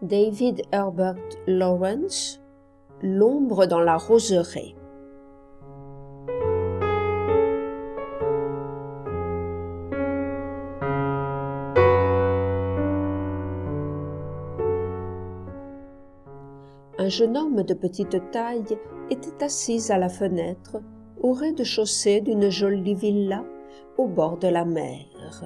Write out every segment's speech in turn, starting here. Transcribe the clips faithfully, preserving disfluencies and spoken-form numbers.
David Herbert Lawrence, L'ombre dans la roseraie. Un jeune homme de petite taille était assis à la fenêtre au rez-de-chaussée d'une jolie villa au bord de la mer.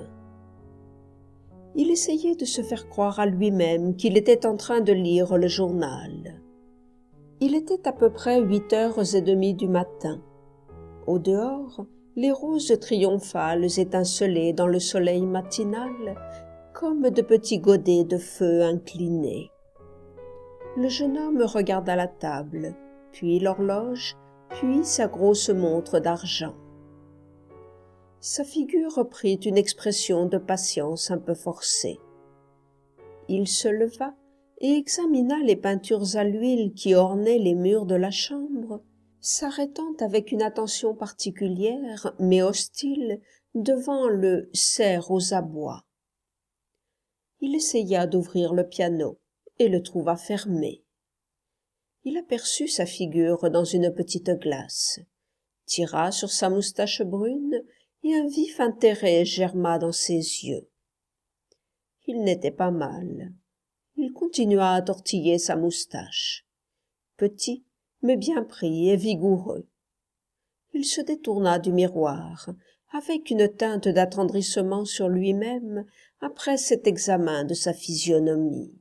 Il essayait de se faire croire à lui-même qu'il était en train de lire le journal. Il était à peu près huit heures et demie du matin. Au dehors, les roses triomphales étincelaient dans le soleil matinal comme de petits godets de feu inclinés. Le jeune homme regarda la table, puis l'horloge, puis sa grosse montre d'argent. Sa figure prit une expression de patience un peu forcée. Il se leva et examina les peintures à l'huile qui ornaient les murs de la chambre, s'arrêtant avec une attention particulière, mais hostile, devant le cerf aux abois. Il essaya d'ouvrir le piano et le trouva fermé. Il aperçut sa figure dans une petite glace, tira sur sa moustache brune et un vif intérêt germa dans ses yeux. Il n'était pas mal. Il continua à tortiller sa moustache. Petit, mais bien pris et vigoureux. Il se détourna du miroir, avec une teinte d'attendrissement sur lui-même après cet examen de sa physionomie.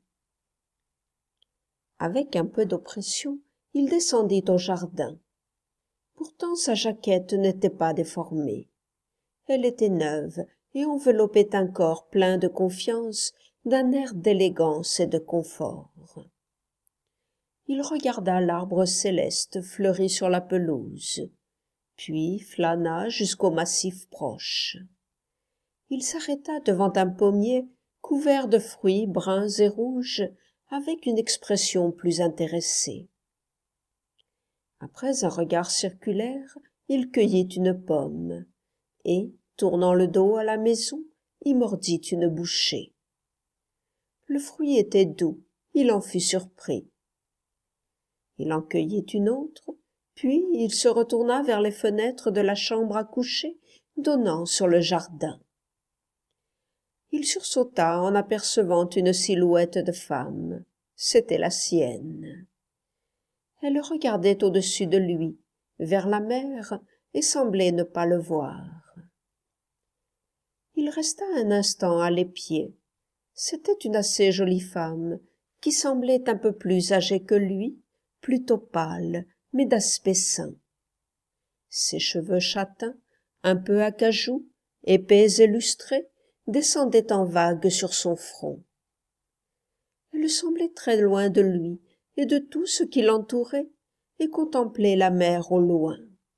Avec un peu d'oppression, il descendit au jardin. Pourtant sa jaquette n'était pas déformée. Elle était neuve et enveloppait un corps plein de confiance, d'un air d'élégance et de confort. Il regarda l'arbre céleste fleuri sur la pelouse, puis flâna jusqu'au massif proche. Il s'arrêta devant un pommier couvert de fruits bruns et rouges, avec une expression plus intéressée. Après un regard circulaire, il cueillit une pomme, et, tournant le dos à la maison, y mordit une bouchée. Le fruit était doux, il en fut surpris. Il en cueillit une autre, puis il se retourna vers les fenêtres de la chambre à coucher, donnant sur le jardin. Il sursauta en apercevant une silhouette de femme. C'était la sienne. Elle regardait au-dessus de lui, vers la mer, et semblait ne pas le voir. Il resta un instant à l'épied. C'était une assez jolie femme, qui semblait un peu plus âgée que lui, plutôt pâle, mais d'aspect sain. Ses cheveux châtains, un peu acajou, épais et lustrés, descendaient en vagues sur son front. Elle semblait très loin de lui et de tout ce qui l'entourait, et contemplait la mer au loin.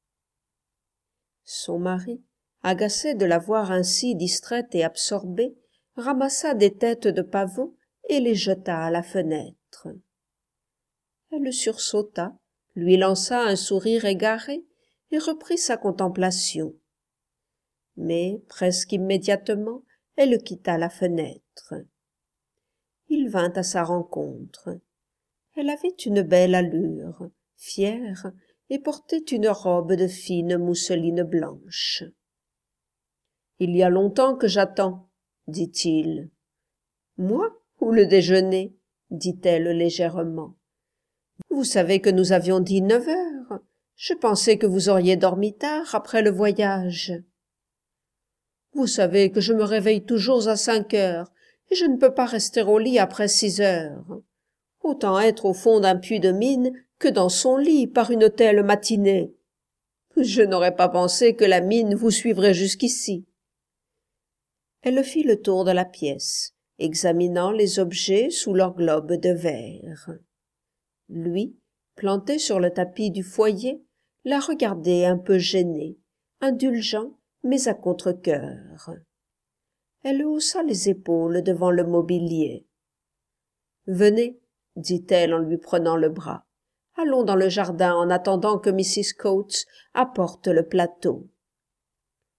Son mari, agacé de la voir ainsi distraite et absorbée, ramassa des têtes de pavots et les jeta à la fenêtre. Elle sursauta, lui lança un sourire égaré et reprit sa contemplation. Mais, presque immédiatement, elle quitta la fenêtre. Il vint à sa rencontre. Elle avait une belle allure, fière, et portait une robe de fine mousseline blanche. « Il y a longtemps que j'attends, » dit-il. « Moi ou le déjeuner ?» dit-elle légèrement. « Vous savez que nous avions dit neuf heures. Je pensais que vous auriez dormi tard après le voyage. »« Vous savez que je me réveille toujours à cinq heures, et je ne peux pas rester au lit après six heures. Autant être au fond d'un puits de mine que dans son lit par une telle matinée. Je n'aurais pas pensé que la mine vous suivrait jusqu'ici. » Elle fit le tour de la pièce, examinant les objets sous leur globe de verre. Lui, planté sur le tapis du foyer, la regardait un peu gêné, indulgent, mais à contre-cœur. Elle haussa les épaules devant le mobilier. « Venez, » dit-elle en lui prenant le bras. « Allons dans le jardin en attendant que Missus Coates apporte le plateau. »«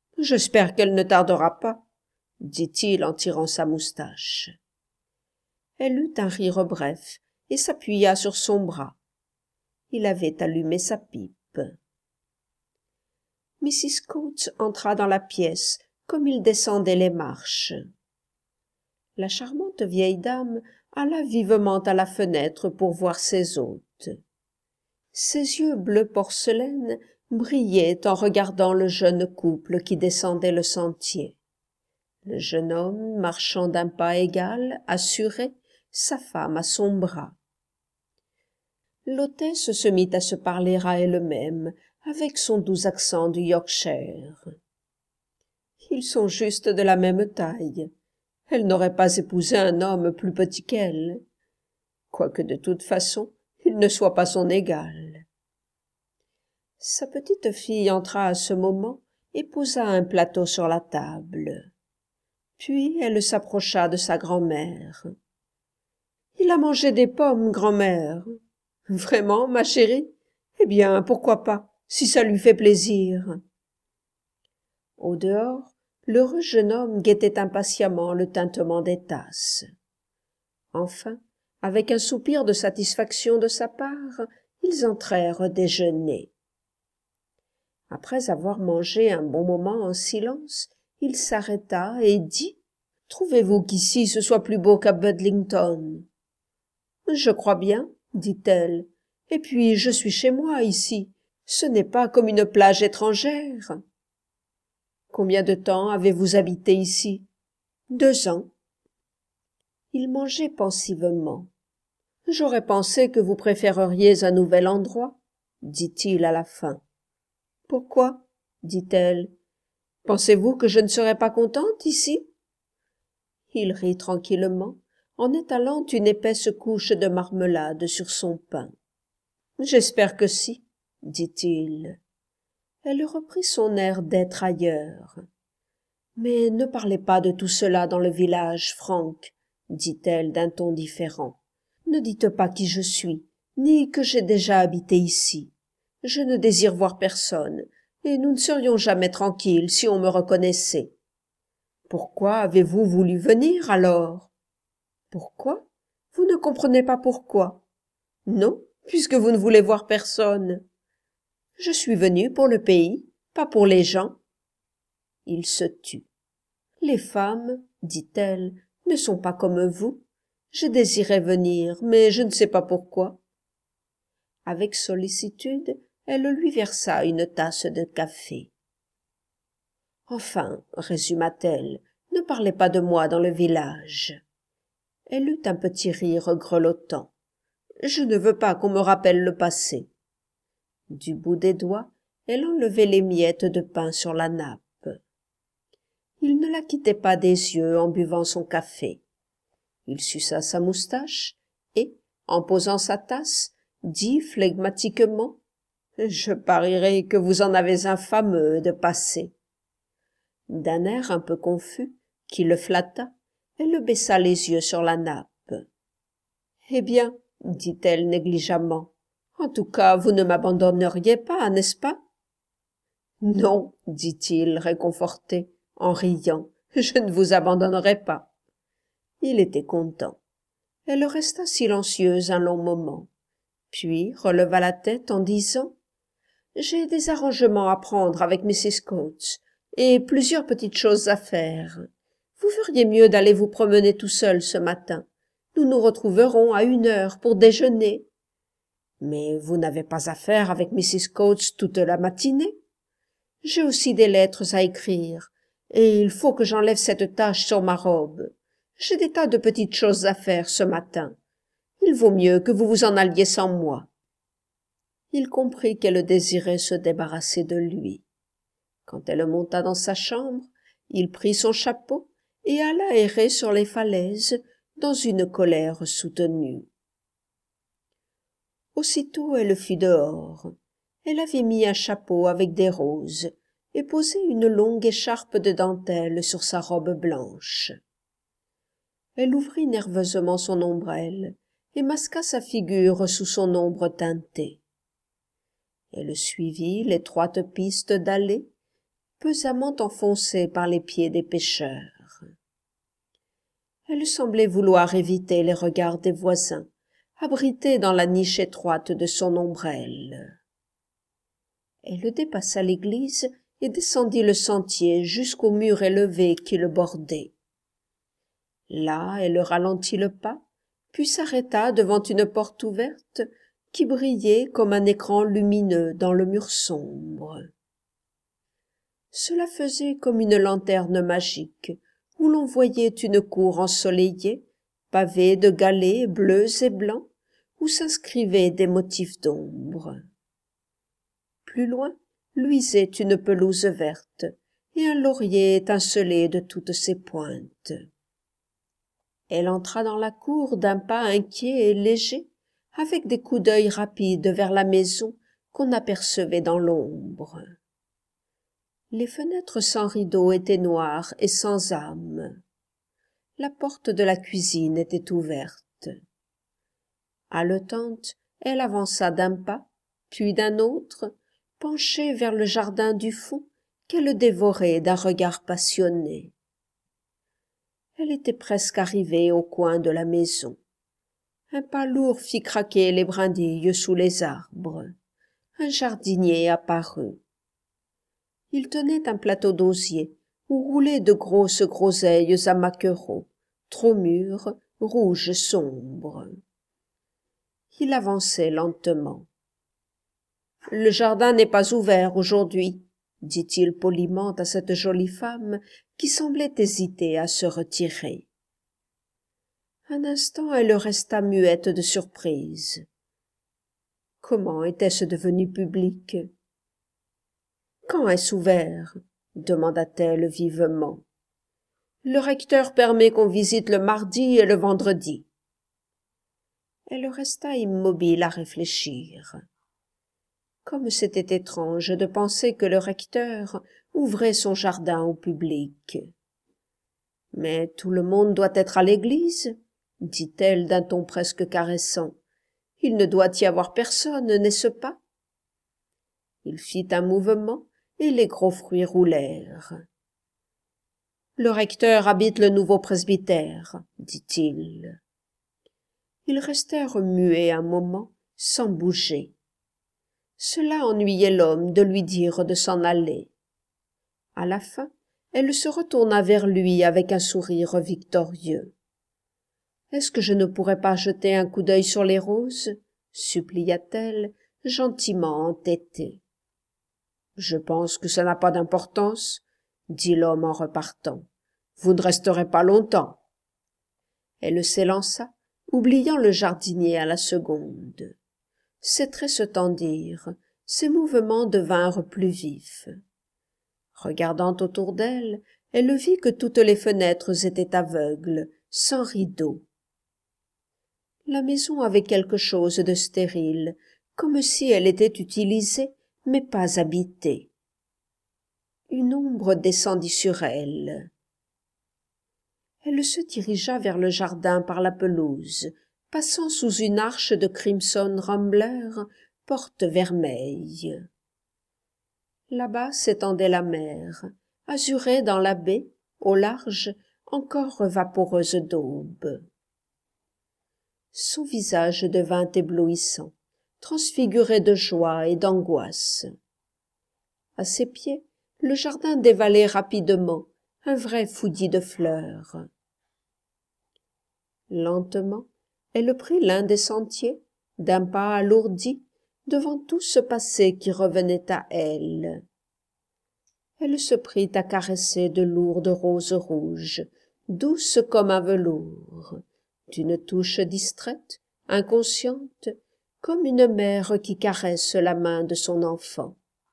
J'espère qu'elle ne tardera pas, » dit-il en tirant sa moustache. Elle eut un rire bref et s'appuya sur son bras. Il avait allumé sa pipe. Missis Coates entra dans la pièce comme il descendait les marches. La charmante vieille dame alla vivement à la fenêtre pour voir ses hôtes. Ses yeux bleu porcelaine brillaient en regardant le jeune couple qui descendait le sentier. Le jeune homme marchant d'un pas égal, assuré, sa femme à son bras. L'hôtesse se mit à se parler à elle-même, avec son doux accent du Yorkshire. Ils sont juste de la même taille. Elle n'aurait pas épousé un homme plus petit qu'elle, quoique de toute façon il ne soit pas son égal. Sa petite fille entra à ce moment et posa un plateau sur la table. Puis elle s'approcha de sa grand-mère. « Il a mangé des pommes, grand-mère. »« Vraiment, ma chérie? Eh bien, pourquoi pas, si ça lui fait plaisir. » Au dehors, l'heureux jeune homme guettait impatiemment le tintement des tasses. Enfin, avec un soupir de satisfaction de sa part, ils entrèrent déjeuner. Après avoir mangé un bon moment en silence, il s'arrêta et dit « Trouvez-vous qu'ici ce soit plus beau qu'à Budlington ?»« Je crois bien, » dit-elle, « et puis je suis chez moi ici. Ce n'est pas comme une plage étrangère. » « Combien de temps avez-vous habité ici ?»« Deux ans. » Il mangeait pensivement. « J'aurais pensé que vous préféreriez un nouvel endroit, » dit-il à la fin. « Pourquoi ?» dit-elle. « Pensez-vous que je ne serais pas contente ici ?» Il rit tranquillement, en étalant une épaisse couche de marmelade sur son pain. « J'espère que si, » dit-il. Elle reprit son air d'être ailleurs. « Mais ne parlez pas de tout cela dans le village, Frank, » dit-elle d'un ton différent. « Ne dites pas qui je suis, ni que j'ai déjà habité ici. Je ne désire voir personne, et nous ne serions jamais tranquilles si on me reconnaissait. Pourquoi avez-vous voulu venir, alors? Pourquoi? Vous ne comprenez pas pourquoi? Non, puisque vous ne voulez voir personne. Je suis venu pour le pays, pas pour les gens. » Il se tut. « Les femmes, dit-elle, ne sont pas comme vous. Je désirais venir, mais je ne sais pas pourquoi. » Avec sollicitude, elle lui versa une tasse de café. « Enfin, résuma-t-elle, ne parlez pas de moi dans le village. » Elle eut un petit rire grelottant. « Je ne veux pas qu'on me rappelle le passé. » Du bout des doigts, elle enlevait les miettes de pain sur la nappe. Il ne la quittait pas des yeux en buvant son café. Il suça sa moustache et, en posant sa tasse, dit flegmatiquement « Je parierais que vous en avez un fameux de passé. » D'un air un peu confus, qui le flatta, elle baissa les yeux sur la nappe. « Eh bien, » dit-elle négligemment, « en tout cas, vous ne m'abandonneriez pas, n'est-ce pas? »« Non, » dit-il, réconforté, en riant, « je ne vous abandonnerai pas. » Il était content. Elle resta silencieuse un long moment, puis releva la tête en disant « J'ai des arrangements à prendre avec Missis Coates et plusieurs petites choses à faire. Vous feriez mieux d'aller vous promener tout seul ce matin. Nous nous retrouverons à une heure pour déjeuner. » « Mais vous n'avez pas affaire avec Missis Coates toute la matinée. J'ai aussi des lettres à écrire, et il faut que j'enlève cette tache sur ma robe. J'ai des tas de petites choses à faire ce matin. Il vaut mieux que vous vous en alliez sans moi. » Il comprit qu'elle désirait se débarrasser de lui. Quand elle monta dans sa chambre, il prit son chapeau et alla errer sur les falaises dans une colère soutenue. Aussitôt elle fut dehors. Elle avait mis un chapeau avec des roses et posé une longue écharpe de dentelle sur sa robe blanche. Elle ouvrit nerveusement son ombrelle et masqua sa figure sous son ombre teintée. Elle suivit l'étroite piste dallée, pesamment enfoncée par les pieds des pêcheurs. Elle semblait vouloir éviter les regards des voisins, abritée dans la niche étroite de son ombrelle. Elle dépassa l'église et descendit le sentier jusqu'au mur élevé qui le bordait. Là, elle ralentit le pas, puis s'arrêta devant une porte ouverte qui brillait comme un écran lumineux dans le mur sombre. Cela faisait comme une lanterne magique, où l'on voyait une cour ensoleillée, pavée de galets bleus et blancs, où s'inscrivaient des motifs d'ombre. Plus loin, luisait une pelouse verte, et un laurier étincelait de toutes ses pointes. Elle entra dans la cour d'un pas inquiet et léger, avec des coups d'œil rapides vers la maison qu'on apercevait dans l'ombre. Les fenêtres sans rideaux étaient noires et sans âme. La porte de la cuisine était ouverte. Haletante, elle avança d'un pas, puis d'un autre, penchée vers le jardin du fond qu'elle dévorait d'un regard passionné. Elle était presque arrivée au coin de la maison. Un pas lourd fit craquer les brindilles sous les arbres. Un jardinier apparut. Il tenait un plateau d'osier où roulaient de grosses groseilles à maquereaux, trop mûres, rouges sombres. Il avançait lentement. « Le jardin n'est pas ouvert aujourd'hui, » dit-il poliment à cette jolie femme qui semblait hésiter à se retirer. Un instant, elle resta muette de surprise. Comment était-ce devenu public? « Quand est-ce ouvert ?» demanda-t-elle vivement. « Le recteur permet qu'on visite le mardi et le vendredi. » Elle resta immobile à réfléchir. Comme c'était étrange de penser que le recteur ouvrait son jardin au public. « Mais tout le monde doit être à l'église, » dit-elle d'un ton presque caressant. « Il ne doit y avoir personne, n'est-ce pas ?» Il fit un mouvement et les gros fruits roulèrent. « Le recteur habite le nouveau presbytère, » dit-il. Ils restèrent muets un moment, sans bouger. Cela ennuyait l'homme de lui dire de s'en aller. À la fin, elle se retourna vers lui avec un sourire victorieux. « Est-ce que je ne pourrais pas jeter un coup d'œil sur les roses ?» supplia-t-elle, gentiment entêtée. « Je pense que ça n'a pas d'importance, » dit l'homme en repartant. « Vous ne resterez pas longtemps. » Elle s'élança, oubliant le jardinier à la seconde. Ses traits se tendirent, ses mouvements devinrent plus vifs. Regardant autour d'elle, elle vit que toutes les fenêtres étaient aveugles, sans rideaux. La maison avait quelque chose de stérile, comme si elle était utilisée, mais pas habitée. Une ombre descendit sur elle. Elle se dirigea vers le jardin par la pelouse, passant sous une arche de crimson rambler, porte vermeille. Là-bas s'étendait la mer, azurée dans la baie, au large, encore vaporeuse d'aube. Son visage devint éblouissant, transfiguré de joie et d'angoisse. À ses pieds, le jardin dévalait rapidement, un vrai fouillis de fleurs. Lentement, elle prit l'un des sentiers, d'un pas alourdi, devant tout ce passé qui revenait à elle. Elle se prit à caresser de lourdes roses rouges, douces comme un velours, d'une touche distraite, inconsciente, comme une mère qui caresse la main de son enfant.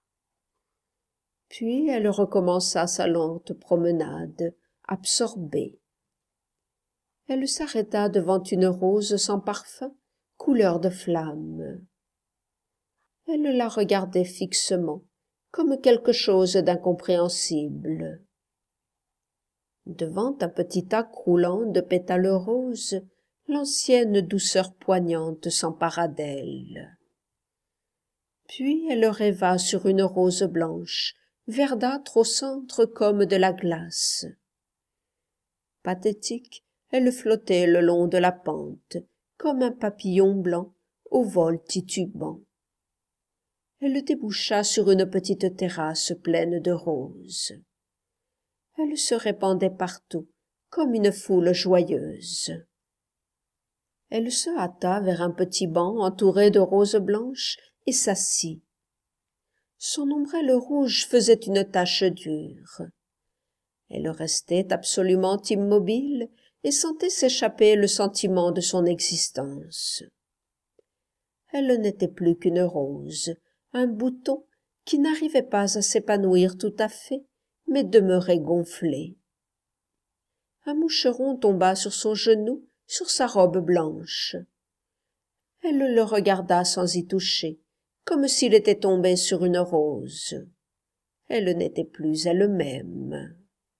Puis elle recommença sa lente promenade, absorbée. Elle s'arrêta devant une rose sans parfum, couleur de flamme. Elle la regardait fixement, comme quelque chose d'incompréhensible. Devant un petit tas croulant de pétales roses, l'ancienne douceur poignante s'empara d'elle. Puis elle rêva sur une rose blanche, verdâtre au centre comme de la glace. Pathétique, Elle flottait le long de la pente, comme un papillon blanc au vol titubant. Elle déboucha sur une petite terrasse pleine de roses. Elle se répandait partout, comme une foule joyeuse. Elle se hâta vers un petit banc entouré de roses blanches et s'assit. Son ombrelle rouge faisait une tache dure. Elle restait absolument immobile et sentait s'échapper le sentiment de son existence. Elle n'était plus qu'une rose, un bouton qui n'arrivait pas à s'épanouir tout à fait, mais demeurait gonflé. Un moucheron tomba sur son genou, sur sa robe blanche. Elle le regarda sans y toucher, comme s'il était tombé sur une rose. Elle n'était plus elle-même.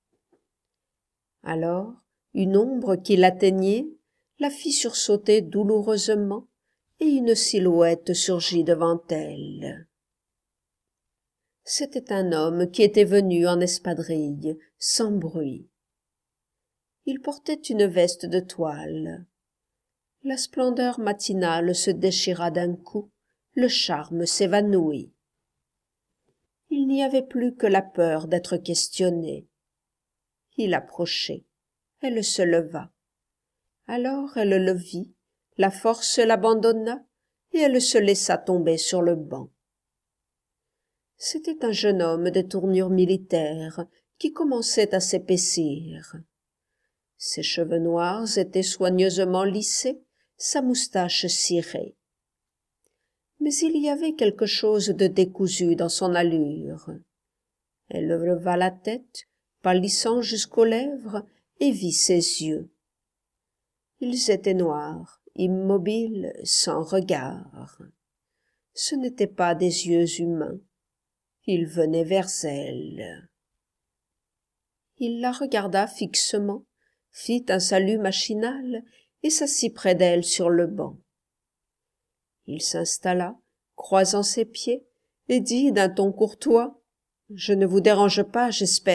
Alors, une ombre qui l'atteignait la fit sursauter douloureusement, et une silhouette surgit devant elle. C'était un homme qui était venu en espadrille, sans bruit. Il portait une veste de toile. La splendeur matinale se déchira d'un coup, le charme s'évanouit. Il n'y avait plus que la peur d'être questionné. Il approchait. Elle se leva. Alors elle le vit, la force l'abandonna, et elle se laissa tomber sur le banc. C'était un jeune homme de tournure militaire qui commençait à s'épaissir. Ses cheveux noirs étaient soigneusement lissés, sa moustache cirée. Mais il y avait quelque chose de décousu dans son allure. Elle leva la tête, pâlissant jusqu'aux lèvres, et vit ses yeux. Ils étaient noirs, immobiles, sans regard. Ce n'étaient pas des yeux humains. Ils venaient vers elle. Il la regarda fixement, fit un salut machinal et s'assit près d'elle sur le banc. Il s'installa, croisant ses pieds, et dit d'un ton courtois: « Je ne vous dérange pas, j'espère. »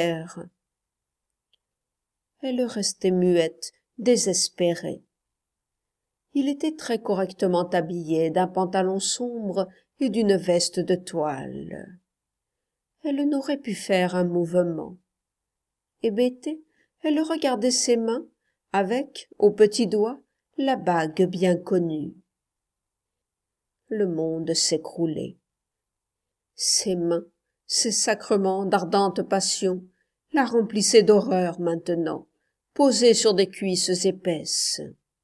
Elle restait muette, désespérée. Il était très correctement habillé d'un pantalon sombre et d'une veste de toile. Elle n'aurait pu faire un mouvement. Hébétée, elle regardait ses mains, avec, au petit doigt, la bague bien connue. Le monde s'écroulait. Ses mains, ses sacrements d'ardente passion, la remplissaient d'horreur maintenant, posée sur des cuisses épaisses.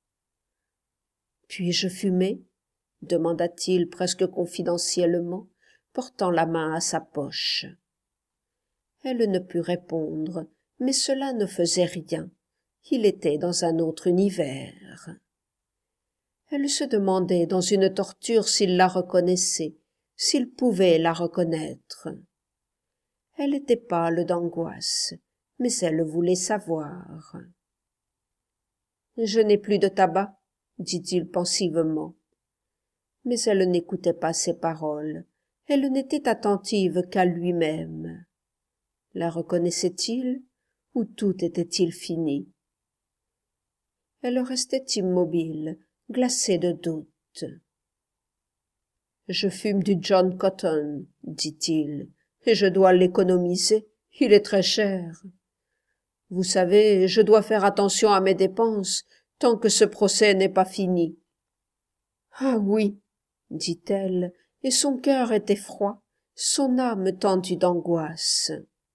« Puis-je fumer ?» demanda-t-il presque confidentiellement, portant la main à sa poche. Elle ne put répondre, mais cela ne faisait rien. Il était dans un autre univers. Elle se demandait dans une torture s'il la reconnaissait, s'il pouvait la reconnaître. Elle était pâle d'angoisse, mais elle voulait savoir. « Je n'ai plus de tabac, » dit-il pensivement. Mais elle n'écoutait pas ses paroles. Elle n'était attentive qu'à lui-même. La reconnaissait-il, ou tout était-il fini? Elle restait immobile, glacée de doute. « Je fume du John Cotton, » dit-il, « et je dois l'économiser. Il est très cher. Vous savez, je dois faire attention à mes dépenses tant que ce procès n'est pas fini. »« Ah oui, » dit-elle, et son cœur était froid, son âme tendue d'angoisse.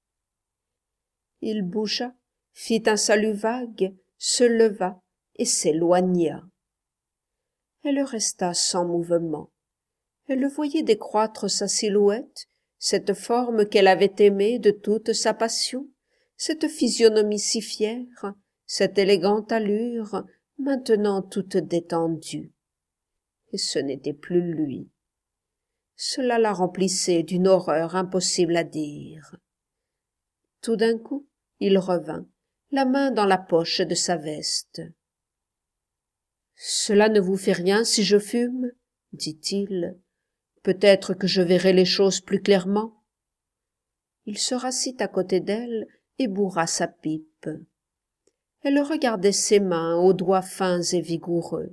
Il bougea, fit un salut vague, se leva et s'éloigna. Elle resta sans mouvement. Elle voyait décroître sa silhouette, cette forme qu'elle avait aimée de toute sa passion, cette physionomie si fière, cette élégante allure, maintenant toute détendue. Et ce n'était plus lui. Cela la remplissait d'une horreur impossible à dire. Tout d'un coup, il revint, la main dans la poche de sa veste. « Cela ne vous fait rien si je fume ?» dit-il. « Peut-être que je verrai les choses plus clairement. » Il se rassit à côté d'elle et bourra sa pipe. Elle regardait ses mains aux doigts fins et vigoureux.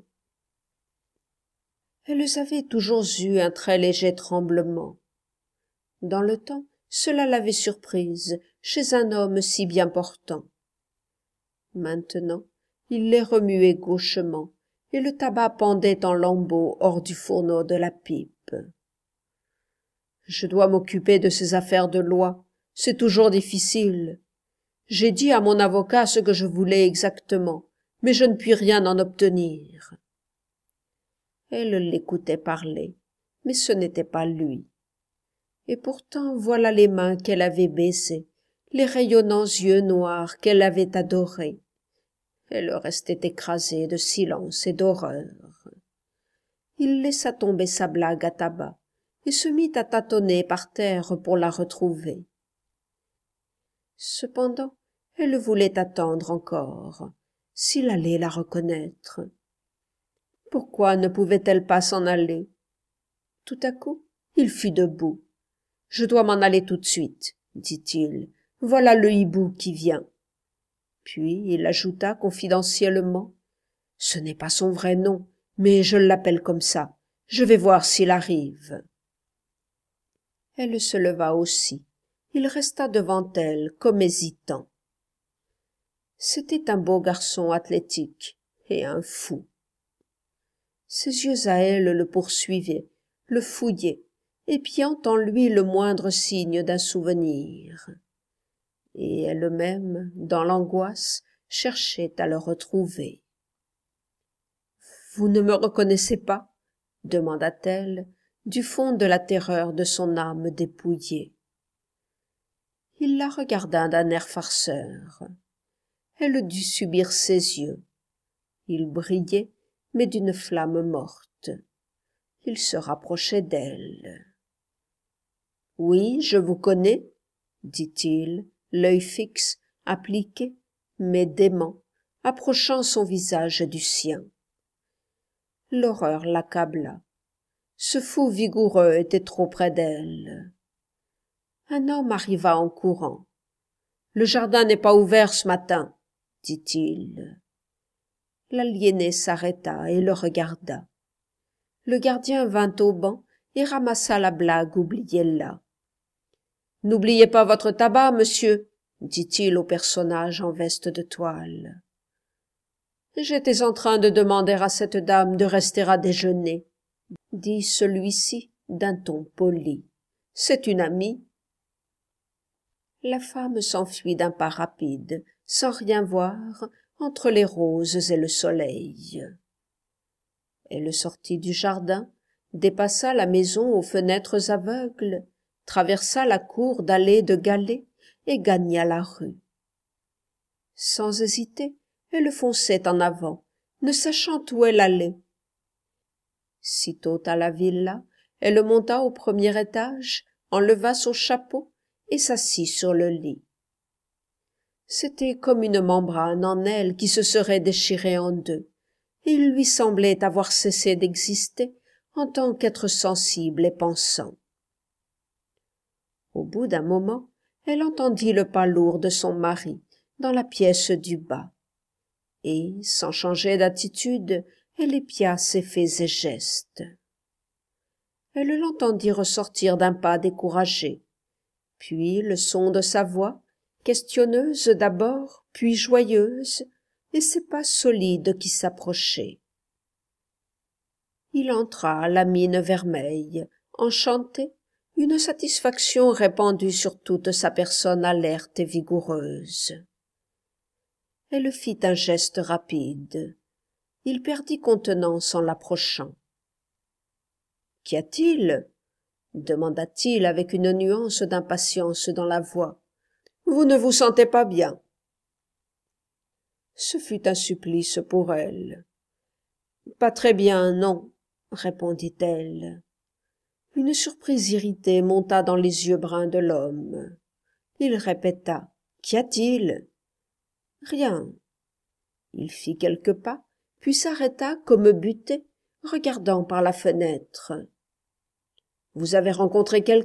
Elles avaient toujours eu un très léger tremblement. Dans le temps, cela l'avait surprise chez un homme si bien portant. Maintenant, il les remuait gauchement, et le tabac pendait en lambeaux hors du fourneau de la pipe. « Je dois m'occuper de ces affaires de loi. C'est toujours difficile. J'ai dit à mon avocat ce que je voulais exactement, mais je ne puis rien en obtenir. » Elle l'écoutait parler, mais ce n'était pas lui. Et pourtant voilà les mains qu'elle avait baisées, les rayonnants yeux noirs qu'elle avait adorés. Elle restait écrasée de silence et d'horreur. Il laissa tomber sa blague à tabac et se mit à tâtonner par terre pour la retrouver. Cependant, elle voulait attendre encore, s'il allait la reconnaître. Pourquoi ne pouvait-elle pas s'en aller? Tout à coup, il fut debout. « Je dois m'en aller tout de suite, » dit-il. « Voilà le hibou qui vient. » Puis il ajouta confidentiellement. « Ce n'est pas son vrai nom, mais je l'appelle comme ça. Je vais voir s'il arrive. » Elle se leva aussi. Il resta devant elle, comme hésitant. C'était un beau garçon athlétique et un fou. Ses yeux à elle le poursuivaient, le fouillaient, épiant en lui le moindre signe d'un souvenir. Et elle-même, dans l'angoisse, cherchait à le retrouver. « Vous ne me reconnaissez pas ?» demanda-t-elle, du fond de la terreur de son âme dépouillée. Il la regarda d'un air farceur. Elle dut subir ses yeux. Ils brillaient, mais d'une flamme morte. Il se rapprochait d'elle. « Oui, je vous connais, » dit-il, l'œil fixe, appliqué, mais dément, approchant son visage du sien. L'horreur l'accabla. Ce fou vigoureux était trop près d'elle. Un homme arriva en courant. « Le jardin n'est pas ouvert ce matin, » dit-il. L'aliéné s'arrêta et le regarda. Le gardien vint au banc et ramassa la blague oubliée là. « N'oubliez pas votre tabac, monsieur, » dit-il au personnage en veste de toile. « J'étais en train de demander à cette dame de rester à déjeuner, » dit celui-ci d'un ton poli. « C'est une amie. » La femme s'enfuit d'un pas rapide, sans rien voir, entre les roses et le soleil. Elle sortit du jardin, dépassa la maison aux fenêtres aveugles, traversa la cour dallée de galets et gagna la rue. Sans hésiter, elle fonçait en avant, ne sachant où elle allait. Sitôt à la villa, elle monta au premier étage, enleva son chapeau et s'assit sur le lit. C'était comme une membrane en elle qui se serait déchirée en deux, et il lui semblait avoir cessé d'exister en tant qu'être sensible et pensant. Au bout d'un moment, elle entendit le pas lourd de son mari dans la pièce du bas, et, sans changer d'attitude, elle épia ses faits et gestes. Elle l'entendit ressortir d'un pas découragé, puis le son de sa voix, questionneuse d'abord, puis joyeuse, et ses pas solides qui s'approchaient. Il entra, la mine vermeille, enchanté, une satisfaction répandue sur toute sa personne alerte et vigoureuse. Elle fit un geste rapide. Il perdit contenance en l'approchant. « Qu'y a-t-il » demanda-t-il avec une nuance d'impatience dans la voix. « Vous ne vous sentez pas bien ?» Ce fut un supplice pour elle. « Pas très bien, non, » répondit-elle. Une surprise irritée monta dans les yeux bruns de l'homme. Il répéta. « Qu'y a-t-il » ? « Rien. » Il fit quelques pas, puis s'arrêta comme buté, regardant par la fenêtre. « Vous avez rencontré quelqu'un »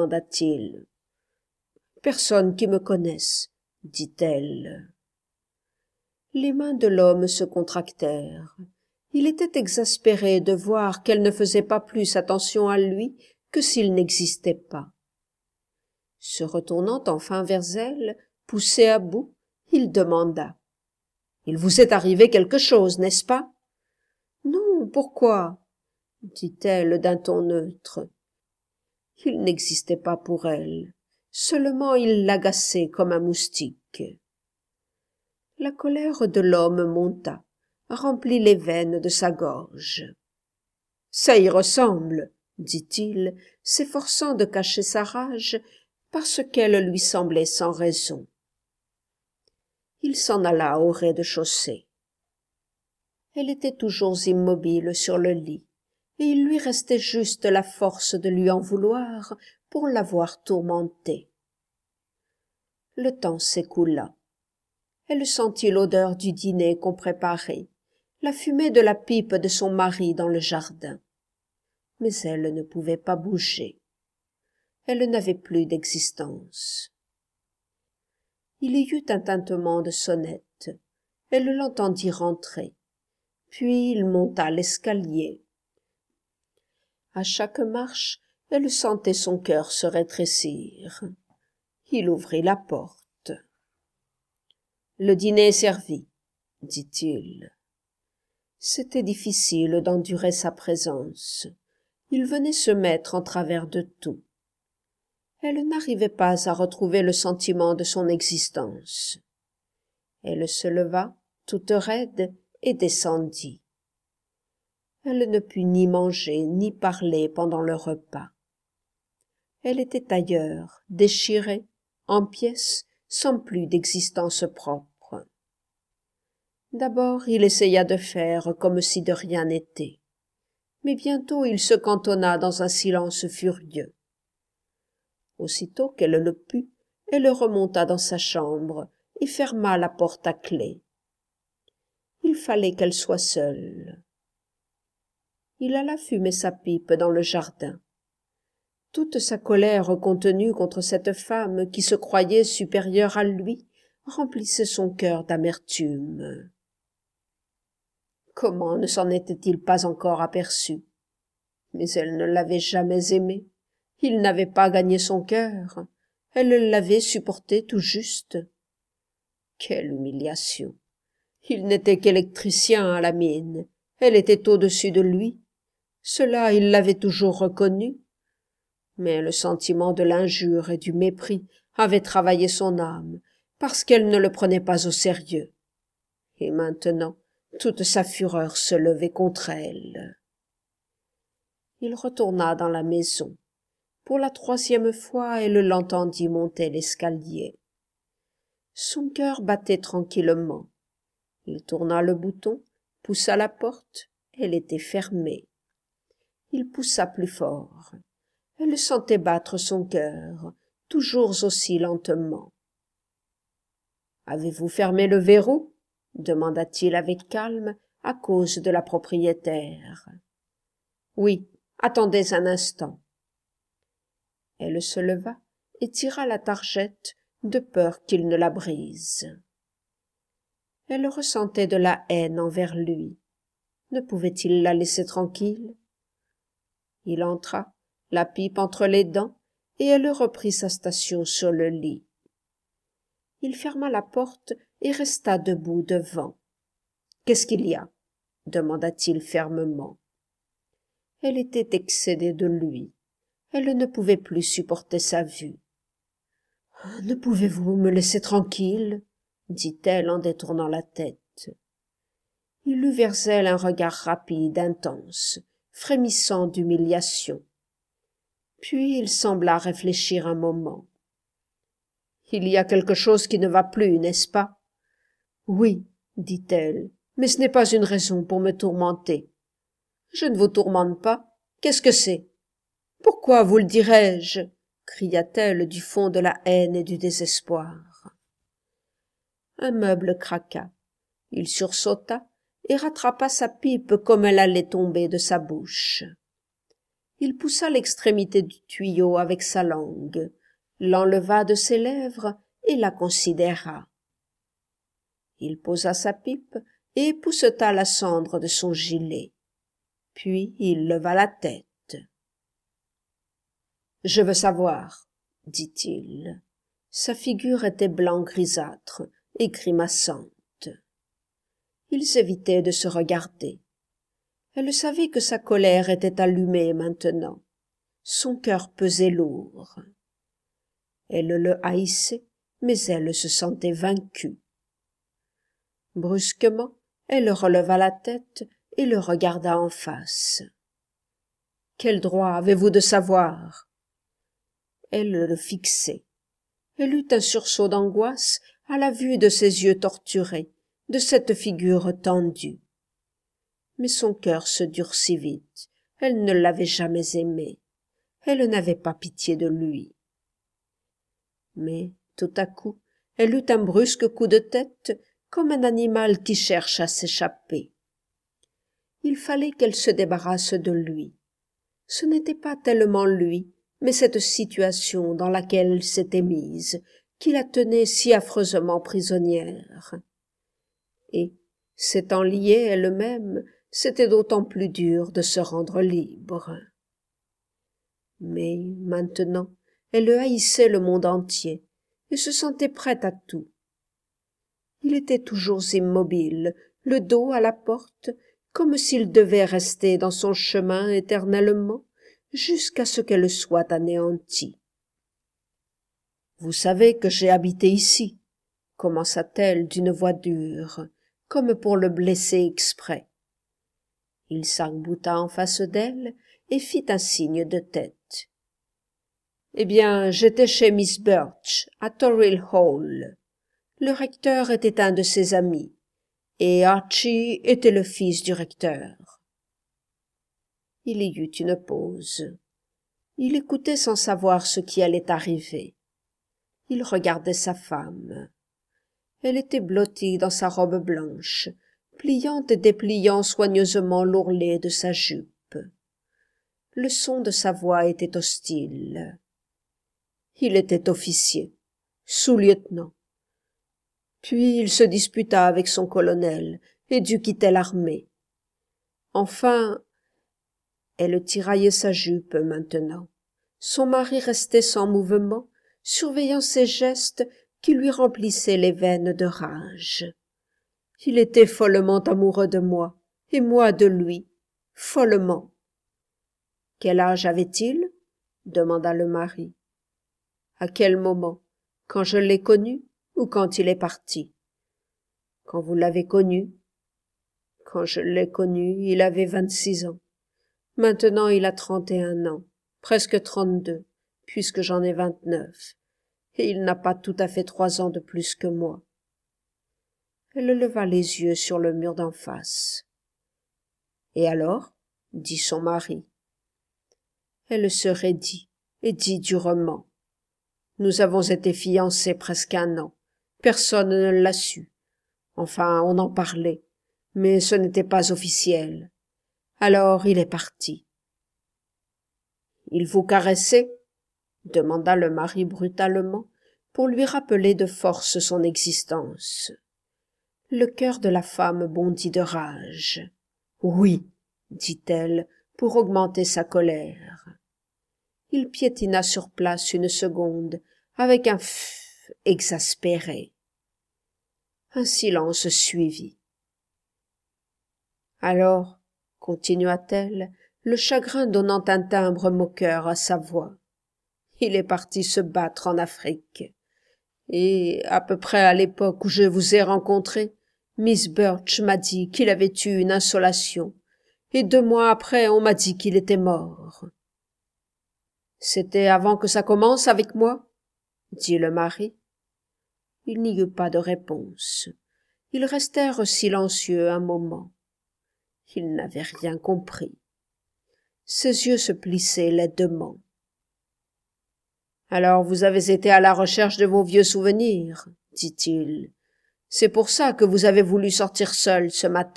demanda-t-il. « Personne qui me connaisse, » dit-elle. Les mains de l'homme se contractèrent. Il était exaspéré de voir qu'elle ne faisait pas plus attention à lui que s'il n'existait pas. Se retournant enfin vers elle, poussé à bout, il demanda. « Il vous est arrivé quelque chose, n'est-ce pas ?»« Non, pourquoi ?» dit-elle d'un ton neutre. Il n'existait pas pour elle, seulement il l'agaçait comme un moustique. La colère de l'homme monta, remplit les veines de sa gorge. « Ça y ressemble, » dit-il, s'efforçant de cacher sa rage parce qu'elle lui semblait sans raison. Il s'en alla au rez-de-chaussée. Elle était toujours immobile sur le lit, et il lui restait juste la force de lui en vouloir pour l'avoir tourmentée. Le temps s'écoula. Elle sentit l'odeur du dîner qu'on préparait, la fumée de la pipe de son mari dans le jardin. Mais elle ne pouvait pas bouger. Elle n'avait plus d'existence. Il y eut un tintement de sonnette. Elle l'entendit rentrer. Puis il monta l'escalier. À chaque marche, elle sentait son cœur se rétrécir. Il ouvrit la porte. « Le dîner est servi, » dit-il. C'était difficile d'endurer sa présence. Il venait se mettre en travers de tout. Elle n'arrivait pas à retrouver le sentiment de son existence. Elle se leva, toute raide, et descendit. Elle ne put ni manger ni parler pendant le repas. Elle était ailleurs, déchirée, en pièces, sans plus d'existence propre. D'abord il essaya de faire comme si de rien n'était, mais bientôt il se cantonna dans un silence furieux. Aussitôt qu'elle le put, elle remonta dans sa chambre et ferma la porte à clef. Il fallait qu'elle soit seule. Il alla fumer sa pipe dans le jardin. Toute sa colère contenue contre cette femme qui se croyait supérieure à lui remplissait son cœur d'amertume. Comment ne s'en était-il pas encore aperçu? Mais elle ne l'avait jamais aimé. Il n'avait pas gagné son cœur. Elle l'avait supporté tout juste. Quelle humiliation! Il n'était qu'électricien à la mine. Elle était au-dessus de lui. Cela, il l'avait toujours reconnu. Mais le sentiment de l'injure et du mépris avait travaillé son âme, parce qu'elle ne le prenait pas au sérieux. Et maintenant, toute sa fureur se levait contre elle. Il retourna dans la maison. Pour la troisième fois, elle l'entendit monter l'escalier. Son cœur battait tranquillement. Il tourna le bouton, poussa la porte, elle était fermée. Il poussa plus fort. Elle sentait battre son cœur, toujours aussi lentement. « Avez-vous fermé le verrou ?» demanda-t-il avec calme, à cause de la propriétaire. « Oui, attendez un instant. » Elle se leva et tira la targette, de peur qu'il ne la brise. Elle ressentait de la haine envers lui. Ne pouvait-il la laisser tranquille? Il entra, la pipe entre les dents, et elle reprit sa station sur le lit. Il ferma la porte et resta debout devant. « Qu'est-ce qu'il y a ?» demanda-t-il fermement. Elle était excédée de lui. Elle ne pouvait plus supporter sa vue. « Ne pouvez-vous me laisser tranquille ?» dit-elle en détournant la tête. Il eut vers elle un regard rapide, intense, frémissant d'humiliation. Puis il sembla réfléchir un moment. « Il y a quelque chose qui ne va plus, n'est-ce pas ?»« Oui, » dit-elle, « mais ce n'est pas une raison pour me tourmenter. »« Je ne vous tourmente pas. Qu'est-ce que c'est ?»« Pourquoi vous le dirais-je » cria-t-elle du fond de la haine et du désespoir. Un meuble craqua. Il sursauta et rattrapa sa pipe comme elle allait tomber de sa bouche. Il poussa l'extrémité du tuyau avec sa langue, l'enleva de ses lèvres et la considéra. Il posa sa pipe et épousseta la cendre de son gilet. Puis il leva la tête. « Je veux savoir, » dit-il. Sa figure était blanc-grisâtre et grimaçante. Ils évitaient de se regarder. Elle savait que sa colère était allumée maintenant. Son cœur pesait lourd. Elle le haïssait, mais elle se sentait vaincue. Brusquement, elle releva la tête et le regarda en face. « Quel droit avez-vous de savoir ?» Elle le fixait. Elle eut un sursaut d'angoisse à la vue de ses yeux torturés, de cette figure tendue. Mais son cœur se durcit vite. Elle ne l'avait jamais aimé. Elle n'avait pas pitié de lui. Mais, tout à coup, elle eut un brusque coup de tête, comme un animal qui cherche à s'échapper. Il fallait qu'elle se débarrasse de lui. Ce n'était pas tellement lui, mais cette situation dans laquelle elle s'était mise, qui la tenait si affreusement prisonnière. Et, s'étant liée elle-même, c'était d'autant plus dur de se rendre libre. Mais, maintenant, elle haïssait le monde entier, et se sentait prête à tout. Il était toujours immobile, le dos à la porte, comme s'il devait rester dans son chemin éternellement, jusqu'à ce qu'elle soit anéantie. « Vous savez que j'ai habité ici, » commença-t-elle d'une voix dure, comme pour le blesser exprès. Il s'arc-bouta en face d'elle et fit un signe de tête. « Eh bien, j'étais chez Miss Birch, à Toril Hall. Le recteur était un de ses amis, et Archie était le fils du recteur. » Il y eut une pause. Il écoutait sans savoir ce qui allait arriver. Il regardait sa femme. Elle était blottie dans sa robe blanche, pliant et dépliant soigneusement l'ourlet de sa jupe. Le son de sa voix était hostile. Il était officier, sous-lieutenant. Puis il se disputa avec son colonel et dut quitter l'armée. Enfin, elle tiraillait sa jupe maintenant. Son mari restait sans mouvement, surveillant ses gestes qui lui remplissaient les veines de rage. Il était follement amoureux de moi, et moi de lui, follement. « Quel âge avait-il » demanda le mari. « À quel moment? Quand je l'ai connu ou quand il est parti? »« Quand vous l'avez connu. »« Quand je l'ai connu, il avait vingt-six ans. Maintenant il a trente et un ans, presque trente-deux, puisque j'en ai vingt-neuf, et il n'a pas tout à fait trois ans de plus que moi. » Elle leva les yeux sur le mur d'en face. « Et alors ?» dit son mari. Elle se raidit et dit durement. « Nous avons été fiancés presque un an. Personne ne l'a su. Enfin, on en parlait, mais ce n'était pas officiel. Alors il est parti. »« Il vous caressait ?» demanda le mari brutalement, pour lui rappeler de force son existence. Le cœur de la femme bondit de rage. « Oui, » dit-elle, pour augmenter sa colère. Il piétina sur place une seconde, avec un « pff » exaspéré. Un silence suivit. « Alors, » continua-t-elle, le chagrin donnant un timbre moqueur à sa voix, « il est parti se battre en Afrique. Et, à peu près à l'époque où je vous ai rencontré, Miss Birch m'a dit qu'il avait eu une insolation, et deux mois après on m'a dit qu'il était mort. »« C'était avant que ça commence avec moi ?» dit le mari. Il n'y eut pas de réponse. Ils restèrent silencieux un moment. Il n'avait rien compris. Ses yeux se plissaient laidement. « Alors vous avez été à la recherche de vos vieux souvenirs, » dit-il. « C'est pour ça que vous avez voulu sortir seule ce matin. »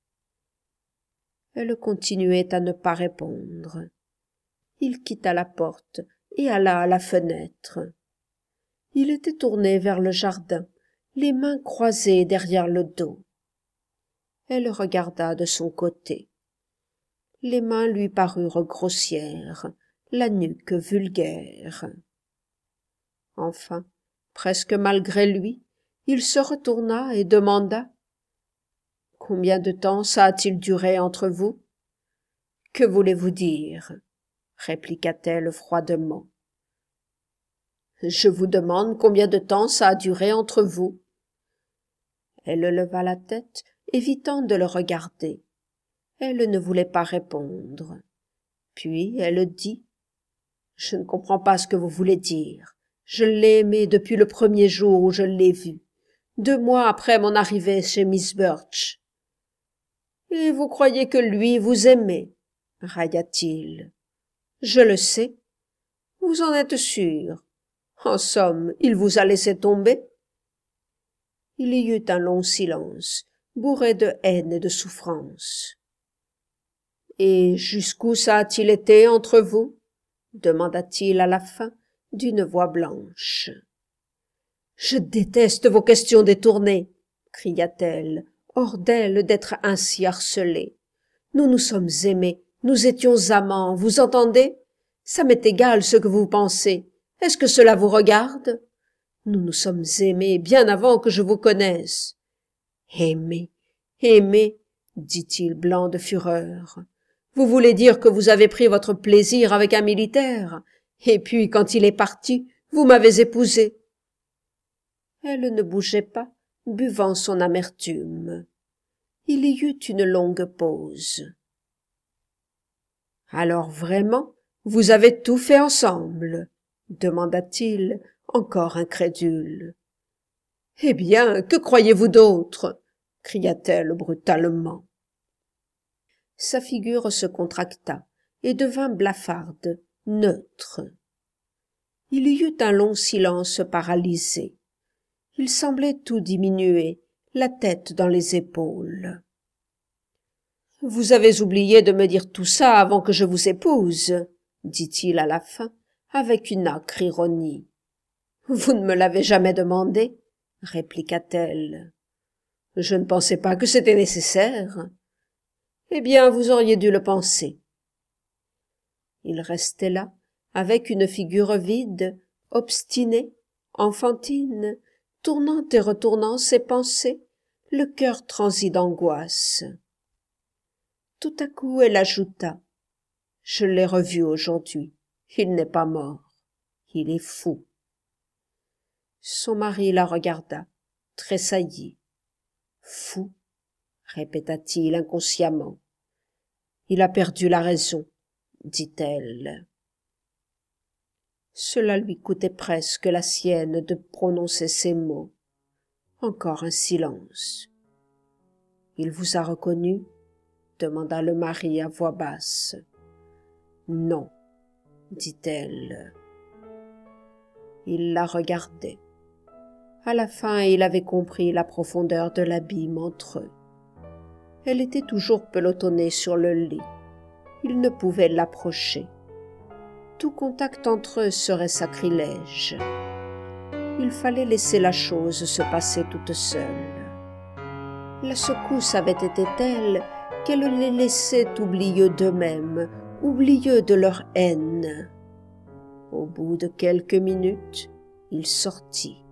Elle continuait à ne pas répondre. Il quitta la porte et alla à la fenêtre. Il était tourné vers le jardin, les mains croisées derrière le dos. Elle regarda de son côté. Les mains lui parurent grossières, la nuque vulgaire. Enfin, presque malgré lui, il se retourna et demanda « Combien de temps ça a-t-il duré entre vous ?»« Que voulez-vous dire ?» répliqua-t-elle froidement. « Je vous demande combien de temps ça a duré entre vous. » Elle leva la tête, évitant de le regarder. Elle ne voulait pas répondre. Puis elle dit « Je ne comprends pas ce que vous voulez dire. Je l'ai aimé depuis le premier jour où je l'ai vu, deux mois après mon arrivée chez Miss Birch. »« Et vous croyez que lui vous aimait ?» railla-t-il. « Je le sais. Vous en êtes sûr. En somme, il vous a laissé tomber ?» Il y eut un long silence, bourré de haine et de souffrance. « Et jusqu'où ça a-t-il été entre vous ?» demanda-t-il à la fin d'une voix blanche. « Je déteste vos questions détournées !» cria-t-elle, hors d'elle d'être ainsi harcelée. « Nous nous sommes aimés, nous étions amants, vous entendez? Ça m'est égal ce que vous pensez. Est-ce que cela vous regarde? Nous nous sommes aimés bien avant que je vous connaisse. »« Aimés, aimés !» dit-il blanc de fureur. « Vous voulez dire que vous avez pris votre plaisir avec un militaire, et puis quand il est parti, vous m'avez épousé. » Elle ne bougeait pas, buvant son amertume. Il y eut une longue pause. « Alors vraiment, vous avez tout fait ensemble ?» demanda-t-il, encore incrédule. « Eh bien, que croyez-vous d'autre ?» cria-t-elle brutalement. Sa figure se contracta et devint blafarde, neutre. Il y eut un long silence paralysé. Il semblait tout diminuer, la tête dans les épaules. « Vous avez oublié de me dire tout ça avant que je vous épouse, » dit-il à la fin, avec une âcre ironie. « Vous ne me l'avez jamais demandé, » répliqua-t-elle. « Je ne pensais pas que c'était nécessaire. » « Eh bien, vous auriez dû le penser. » Il restait là, avec une figure vide, obstinée, enfantine, tournant et retournant ses pensées, le cœur transi d'angoisse. Tout à coup, elle ajouta « Je l'ai revu aujourd'hui. Il n'est pas mort. Il est fou. » Son mari la regarda, tressaillit. « Fou ?» répéta-t-il inconsciemment. « Il a perdu la raison, » dit-elle. Cela lui coûtait presque la sienne de prononcer ces mots. Encore un silence. « Il vous a reconnu ?» demanda le mari à voix basse. « Non, » dit-elle. Il la regardait. À la fin, il avait compris la profondeur de l'abîme entre eux. Elle était toujours pelotonnée sur le lit. Il ne pouvait l'approcher. Tout contact entre eux serait sacrilège. Il fallait laisser la chose se passer toute seule. La secousse avait été telle qu'elle les laissait oublieux d'eux-mêmes, oublieux de leur haine. Au bout de quelques minutes, il sortit.